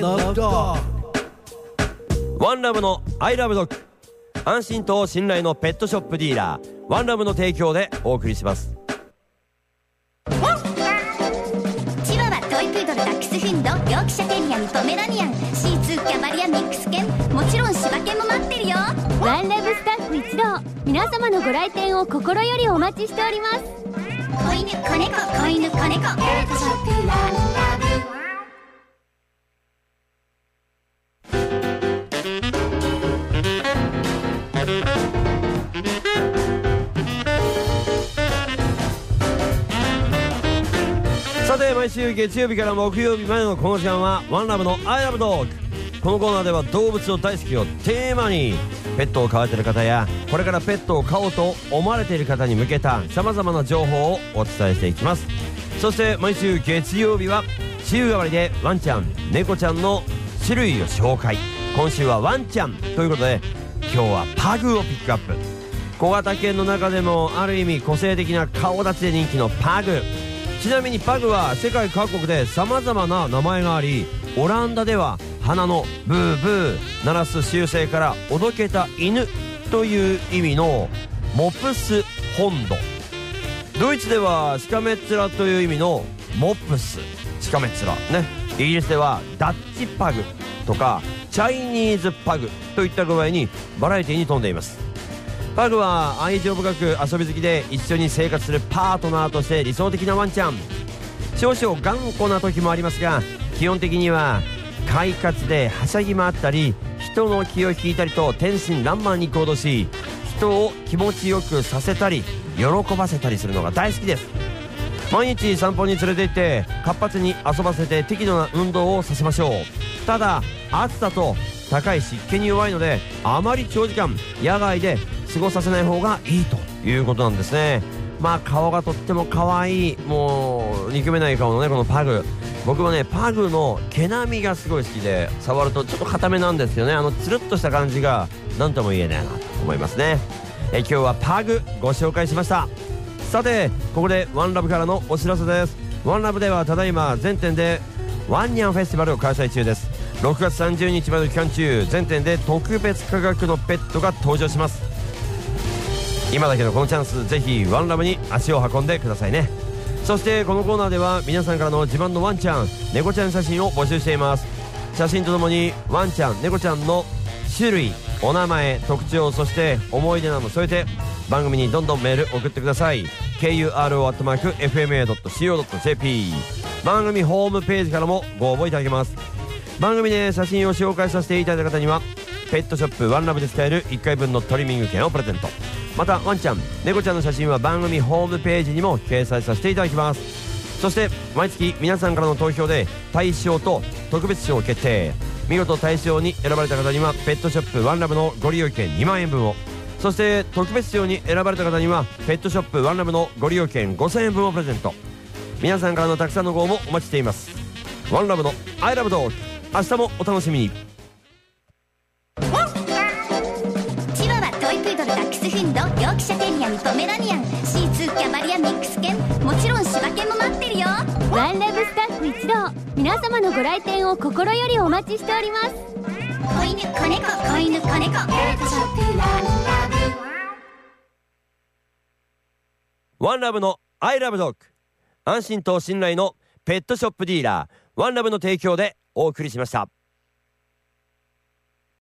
Love Dog。 ワンラブのアイラブドッグ、安心と信頼のペットショップディーラーワンラブの提供でお送りします。 チワワ、トイプードル、ダックスフンド、ヨークシャテリアにポメラニアン、シーツー、キャバリア、ミックス犬、もちろん柴犬も待ってるよ。 ワンラブスタッフ一同、皆様のご来店を心よりお待ちしております。 子犬、子猫、子犬、子猫、ペットショップワンラブ。 さて、毎週月曜日から木曜日までのこの時間はワンラブのアイラブドッグ。このコーナーでは動物を大好きをテーマに、ペットを飼われている方やこれからペットを飼おうと思われている方に向けたさまざまな情報をお伝えしていきます。そして毎週月曜日は週替わりでワンちゃん猫ちゃんの種類を紹介。今週はワンちゃんということで、今日はパグをピックアップ。小型犬の中でもある意味個性的な顔立ちで人気のパグ。ちなみにパグは世界各国でさまざまな名前があり、オランダでは鼻のブーブー鳴らす習性からおどけた犬という意味のモプスホンド、ドイツではしかめっ面という意味のモップスしかめっ面ね、イギリスではダッチパグとかチャイニーズパグといった具合にバラエティに富んでいます。パグは愛情深く遊び好きで一緒に生活するパートナーとして理想的なワンちゃん。少々頑固な時もありますが、基本的には快活ではしゃぎ回ったり人の気を引いたりと天真爛漫に行動し、人を気持ちよくさせたり喜ばせたりするのが大好きです。毎日散歩に連れて行って活発に遊ばせて適度な運動をさせましょう。ただ暑さと高い湿気に弱いので、あまり長時間野外で過ごさせない方がいいということなんですね。まあ顔がとっても可愛い、もう憎めない顔のねこのパグ。僕はねパグの毛並みがすごい好きで、触るとちょっと硬めなんですよね。つるっとした感じが何とも言えないなと思いますね。今日はパグご紹介しました。さてここでワンラブからのお知らせです。ワンラブではただいま全店でワンニャンフェスティバルを開催中です。6月30日まで期間中、全店で特別価格のペットが登場します。今だけのこのチャンス、ぜひワンラブに足を運んでくださいね。そしてこのコーナーでは皆さんからの自慢のワンちゃん猫ちゃん写真を募集しています。写真とともにワンちゃん猫ちゃんの種類、お名前、特徴、そして思い出なども添えて番組にどんどんメール送ってください。 kuro@fma.co.jp 番組ホームページからもご応募いただけます。番組で写真を紹介させていただいた方にはペットショップワンラブで使える1回分のトリミング券をプレゼント。またワンちゃん猫ちゃんの写真は番組ホームページにも掲載させていただきます。そして毎月皆さんからの投票で大賞と特別賞を決定。見事大賞に選ばれた方にはペットショップワンラブのご利用券2万円分を、そして特別賞に選ばれた方にはペットショップワンラブのご利用券5000円分をプレゼント。皆さんからのたくさんのご応募お待ちしています。ワンラブのアイラブドッグ、明日もお楽しみに。 チワワ、トイプードル、ダックスフンド、ヨークシャテリアにポメラニアン、シーツー、キャバリア、ミックス犬、もちろん柴犬も待ってるよ。 ワンラブスタッフ一同、皆様のご来店を心よりお待ちしております。 子犬、子猫、子犬、子猫、ペットショップワンラブ。 ワンラブのアイラブドッグ、安心と信頼のペットショップディーラーワンラブの提供でお送りしました。